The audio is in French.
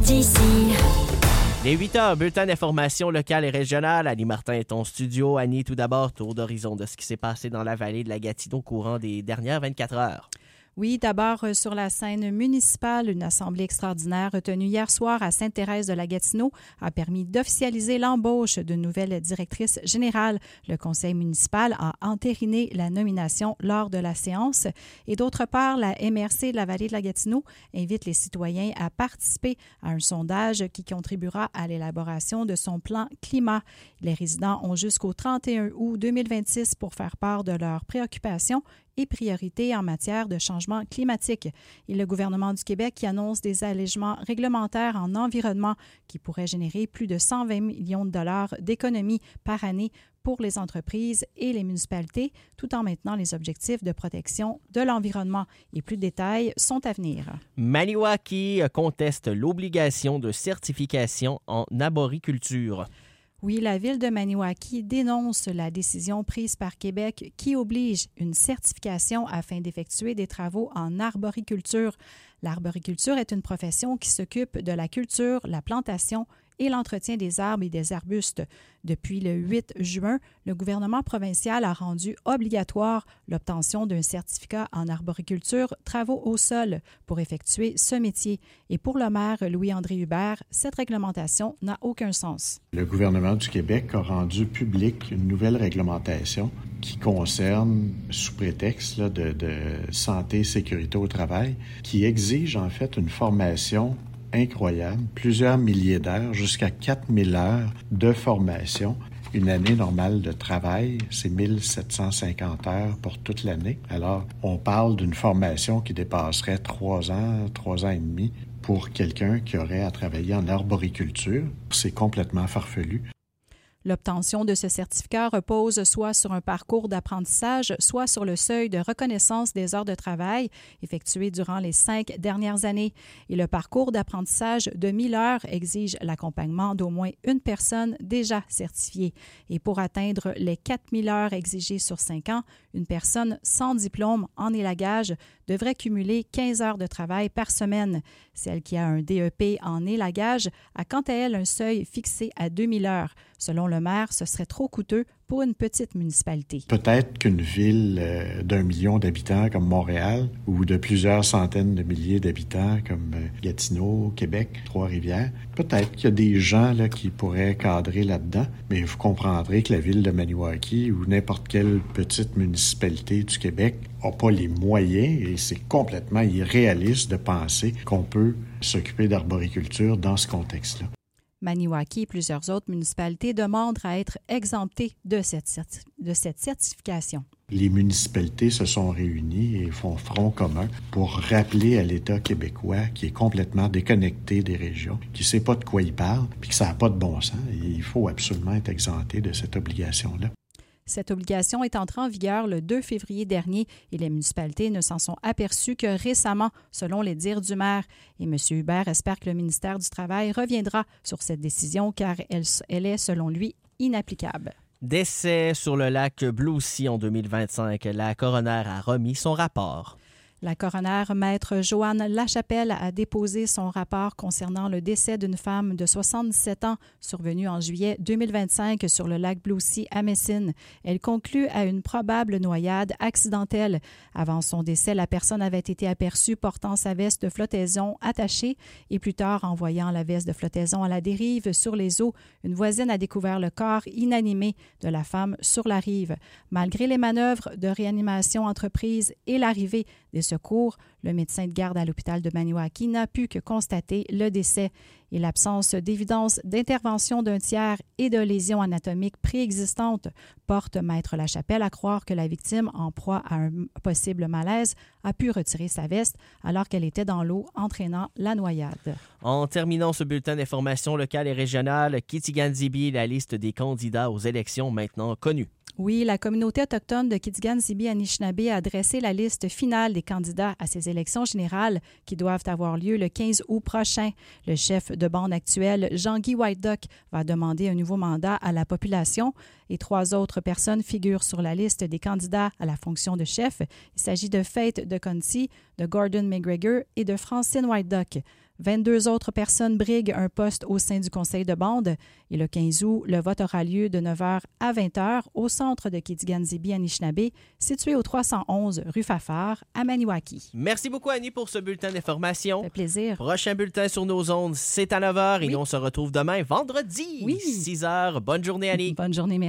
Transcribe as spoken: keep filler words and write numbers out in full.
d'ici. Les huit heures, bulletin d'information locale et régionale. Annie Martin est en studio. Annie, tout d'abord, tour d'horizon de ce qui s'est passé dans la vallée de la Gatineau au courant des dernières vingt-quatre heures. Oui, d'abord euh, sur la scène municipale, une assemblée extraordinaire tenue hier soir à Sainte-Thérèse-de-la-Gatineau a permis d'officialiser l'embauche d'une nouvelle directrice générale. Le conseil municipal a entériné la nomination lors de la séance. Et d'autre part, la M R C de la vallée de la Gatineau invite les citoyens à participer à un sondage qui contribuera à l'élaboration de son plan climat. Les résidents ont jusqu'au trente et un août deux mille vingt-six pour faire part de leurs préoccupations et priorités en matière de changement climatique. Et le gouvernement du Québec qui annonce des allègements réglementaires en environnement qui pourraient générer plus de cent vingt millions de dollars d'économies par année pour les entreprises et les municipalités, tout en maintenant les objectifs de protection de l'environnement. Et plus de détails sont à venir. Maniwaki conteste l'obligation de certification en arboriculture. Oui, la ville de Maniwaki dénonce la décision prise par Québec qui oblige une certification afin d'effectuer des travaux en arboriculture. L'arboriculture est une profession qui s'occupe de la culture, la plantation et l'entretien des arbres et des arbustes. Depuis le huit juin, le gouvernement provincial a rendu obligatoire l'obtention d'un certificat en arboriculture travaux au sol pour effectuer ce métier. Et pour le maire Louis-André Hubert, cette réglementation n'a aucun sens. Le gouvernement du Québec a rendu public une nouvelle réglementation qui concerne, sous prétexte là, de, de santé et sécurité au travail, qui exige en fait une formation incroyable, plusieurs milliers d'heures, jusqu'à quatre mille heures de formation. Une année normale de travail, c'est mille sept cent cinquante heures pour toute l'année. Alors, on parle d'une formation qui dépasserait trois ans, trois ans et demi pour quelqu'un qui aurait à travailler en arboriculture. C'est complètement farfelu. L'obtention de ce certificat repose soit sur un parcours d'apprentissage, soit sur le seuil de reconnaissance des heures de travail effectuées durant les cinq dernières années. Et le parcours d'apprentissage de mille heures exige l'accompagnement d'au moins une personne déjà certifiée. Et pour atteindre les quatre mille heures exigées sur cinq ans, une personne sans diplôme en élagage devrait cumuler quinze heures de travail par semaine. Celle qui a un D E P en élagage a quant à elle un seuil fixé à deux mille heures. Selon le maire, ce serait trop coûteux pour une petite municipalité. Peut-être qu'une ville euh, d'un million d'habitants comme Montréal ou de plusieurs centaines de milliers d'habitants comme euh, Gatineau, Québec, Trois-Rivières, peut-être qu'il y a des gens là, qui pourraient cadrer là-dedans, mais vous comprendrez que la ville de Maniwaki ou n'importe quelle petite municipalité du Québec n'a pas les moyens et c'est complètement irréaliste de penser qu'on peut s'occuper d'arboriculture dans ce contexte-là. Maniwaki et plusieurs autres municipalités demandent à être exemptées de cette, certi- de cette certification. Les municipalités se sont réunies et font front commun pour rappeler à l'État québécois qui est complètement déconnecté des régions, qui ne sait pas de quoi il parle, puis que ça n'a pas de bon sens. Et il faut absolument être exempté de cette obligation-là. Cette obligation est entrée en vigueur le deux février dernier et les municipalités ne s'en sont aperçues que récemment, selon les dires du maire. Et M. Hubert espère que le ministère du Travail reviendra sur cette décision car elle, elle est, selon lui, inapplicable. Décès sur le lac Blue Sea en deux mille vingt-cinq. La coroner a remis son rapport. La coroner, maître Joanne Lachapelle, a déposé son rapport concernant le décès d'une femme de soixante-dix-sept ans survenue en juillet deux mille vingt-cinq sur le lac Blue Sea à Messine. Elle conclut à une probable noyade accidentelle. Avant son décès, la personne avait été aperçue portant sa veste de flottaison attachée et plus tard, en voyant la veste de flottaison à la dérive sur les eaux, une voisine a découvert le corps inanimé de la femme sur la rive. Malgré les manœuvres de réanimation entreprises et l'arrivée des secours, le médecin de garde à l'hôpital de Maniwaki n'a pu que constater le décès. Et l'absence d'évidence d'intervention d'un tiers et de lésions anatomiques préexistantes porte maître Lachapelle à croire que la victime, en proie à un possible malaise, a pu retirer sa veste alors qu'elle était dans l'eau, entraînant la noyade. En terminant ce bulletin d'information locale et régionale, Kitigan-Zibi, la liste des candidats aux élections maintenant connue. Oui, la communauté autochtone de Kitigan-Zibi-Anishinaabe a dressé la liste finale des candidats à ces élections générales qui doivent avoir lieu le quinze août prochain. Le chef de bande actuel, Jean-Guy White Duck, va demander un nouveau mandat à la population et trois autres personnes figurent sur la liste des candidats à la fonction de chef. Il s'agit de Faith de Conti, de Gordon McGregor et de Francine White Duck. vingt-deux autres personnes briguent un poste au sein du conseil de bande. Et le quinze août, le vote aura lieu de neuf heures à vingt heures au centre de Kidigan-Zibi-Anishinaabe, situé au trois cent onze rue Fafard, à Maniwaki. Merci beaucoup, Annie, pour ce bulletin d'information. Ça fait plaisir. Prochain bulletin sur nos ondes, c'est à neuf heures. Oui. Et nous, on se retrouve demain, vendredi, Oui. six heures. Bonne journée, Annie. Bonne journée, merci.